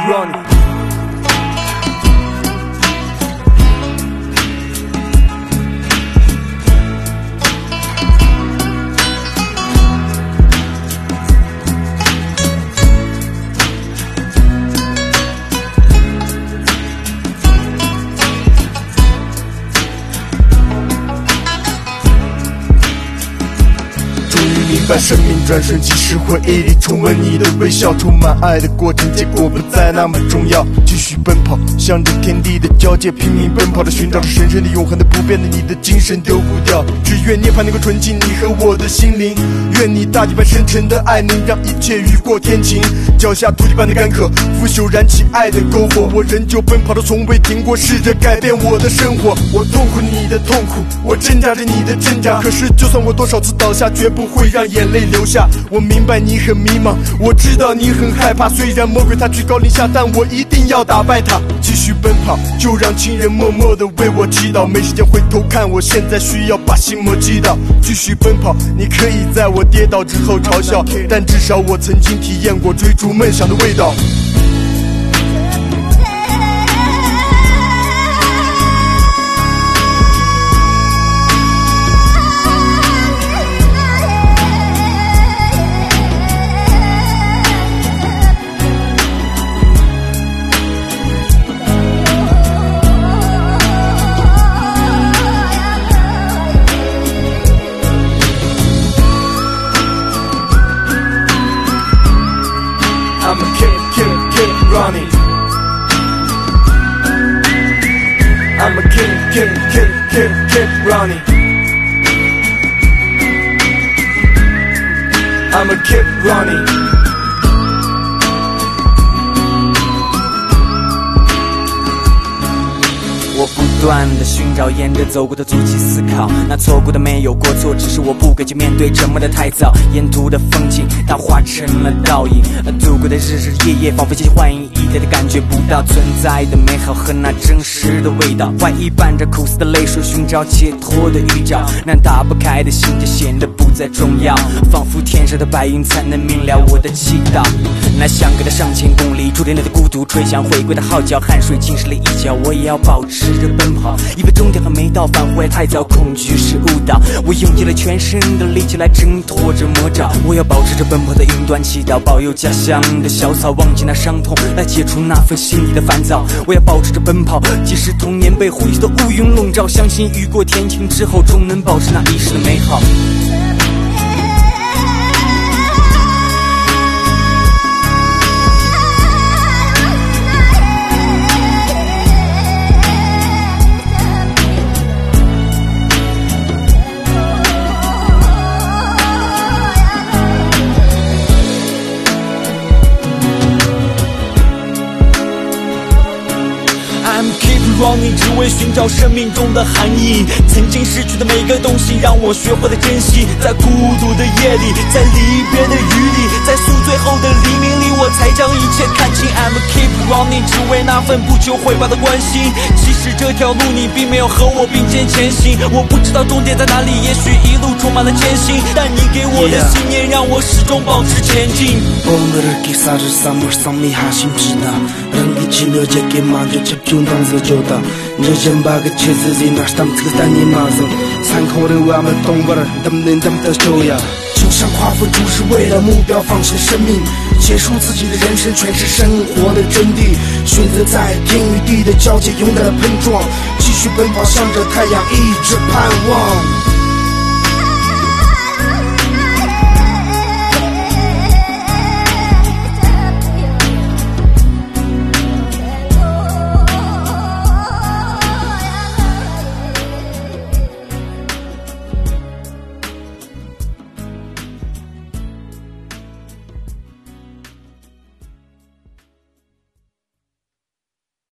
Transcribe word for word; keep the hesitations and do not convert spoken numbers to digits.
running。 明白生命转瞬即逝，回忆里重温你的微笑，充满爱的过程，结果不再那么重要。继续奔跑，向着天地的交界，拼命奔跑着寻找着神圣的、永恒的、不变的，你的精神丢不掉。只愿涅槃能够纯净你和我的心灵，愿你大地般深沉的爱能让一切雨过天晴。脚下土地般的干渴，腐朽燃起爱的篝火，我仍旧奔跑着从未停过，试着改变我的生活。我痛苦你的痛苦，我挣扎着你的挣扎，可是就算我多少次倒下，绝不会让眼泪流下。我明白你很迷茫，我知道你很害怕，虽然魔鬼他居高临下，但我一定要打败他。继续奔跑，就让亲人默默地为我祈祷，没时间回头看，我现在需要把心魔击倒。继续奔跑，你可以在我跌倒之后嘲笑，但至少我曾经体验过追逐梦想的味道。I'ma keep, keep, keep running. I'ma keep, keep, keep, keep, keep running. I'ma keep running. 我不断地寻找沿着走过的足迹思考，那错过的没有过错，只是我不敢去面对，沉默的太早。沿途的风景它化成了倒影，度过的日日夜夜仿佛奇幻一点的感觉不到存在的美好和那真实的味道。怀疑伴着苦涩的泪水，寻找解脱的预兆，那打不开的心就显得不再重要，仿佛天上的白云才能明了我的祈祷。那相隔的上千公里，注定了的孤独，吹响回归的号角，汗水浸湿了一脚，我也要保持着奔跑，以为终点还没到，返回太早，恐惧是误导。我用尽了全身的力气来挣脱着魔爪，我要保持着奔跑的云端，祈祷保佑家乡的小草，忘记那伤痛，来解除那份心里的烦躁。我要保持着奔跑，即使童年被灰色的乌云笼罩，相信雨过天晴之后，终能保持那一时的美好。 running 只为寻找生命中的含义，曾经失去的每个东西让我学会了珍惜，在孤独的夜里，在离别的雨里，在宿醉后的黎明里，我才将一切看清。 I'ma keep running 只为那份不求回报的关心，即使这条路你并没有和我并肩前行，我不知道终点在哪里，也许一路充满了艰辛，但你给我的信念让我始终保持前进。 오늘의 기사를 삼을삼이 하심지나 랑기치너제게 먼저 집중당서조다 늦은 바가 치즈지 나스담 특단이 마성 산콩을 와면 동바를 담는 담떠줘야 就像夸父主是为了目标放弃生命，结束自己的人生，诠释生活的真谛。选择在天与地的交界，勇敢的碰撞，继续奔跑，向着太阳一直盼望。